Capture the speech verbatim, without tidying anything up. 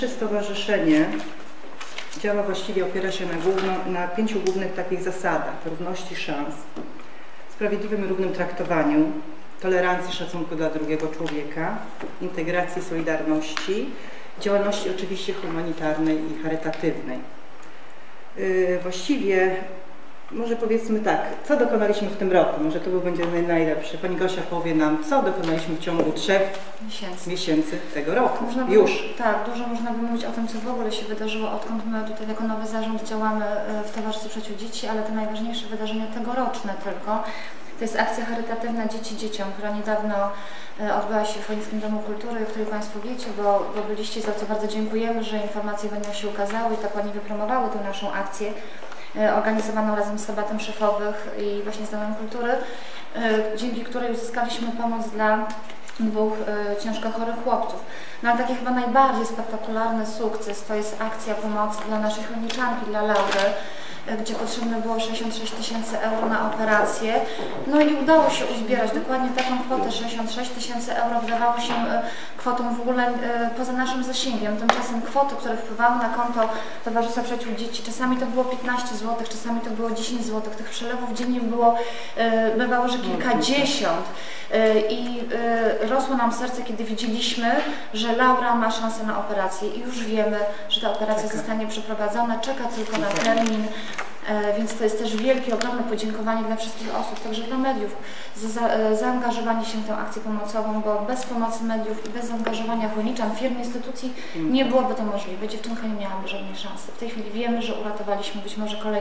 Stowarzyszenie działa, właściwie opiera się na, główno, na pięciu głównych takich zasadach: równości szans, sprawiedliwym i równym traktowaniu, tolerancji, szacunku dla drugiego człowieka, integracji, solidarności, działalności oczywiście humanitarnej i charytatywnej. Yy, właściwie, może powiedzmy tak, co dokonaliśmy w tym roku? Może to będzie najlepsze. Pani Gosia powie nam, co dokonaliśmy w ciągu trzech miesięcy, miesięcy tego roku. Można by, Już. Tak, dużo można by mówić o tym, co w ogóle się wydarzyło, odkąd my tutaj jako nowy zarząd działamy w Towarzystwie Przyjaciół Dzieci, ale te najważniejsze wydarzenia tegoroczne tylko. To jest akcja charytatywna Dzieci Dzieciom, która niedawno odbyła się w Chojnickim Domu Kultury, o której Państwo wiecie, bo, bo byliście, za co bardzo dziękujemy, że informacje będą się ukazały i tak ładnie wypromowały tę naszą akcję organizowaną razem z Sabatem Szefowych i właśnie z Domem Kultury, dzięki której uzyskaliśmy pomoc dla dwóch ciężko chorych chłopców. No ale taki chyba najbardziej spektakularny sukces to jest akcja pomocy dla naszej chojniczanki, dla Laury, gdzie potrzebne było sześćdziesiąt sześć tysięcy euro na operację. No i udało się uzbierać dokładnie taką kwotę. Sześćdziesiąt sześć tysięcy euro wydawało się kwotą w ogóle poza naszym zasięgiem. Tymczasem kwoty, które wpływały na konto Towarzystwa Przyjaciół Dzieci, czasami to było piętnaście złotych, czasami to było dziesięć złotych. Tych przelewów dziennie było, bywało, że kilkadziesiąt. I rosło nam serce, kiedy widzieliśmy, że Laura ma szansę na operację i już wiemy, że ta operacja czeka. zostanie przeprowadzona, czeka tylko na termin, więc to jest też wielkie, ogromne podziękowanie dla wszystkich osób, także dla mediów za, za zaangażowanie się w tę akcję pomocową, bo bez pomocy mediów i bez zaangażowania chojniczan, firm, instytucji nie byłoby to możliwe. Dziewczynka nie miałaby żadnej szansy. W tej chwili wiemy, że uratowaliśmy być może kolejne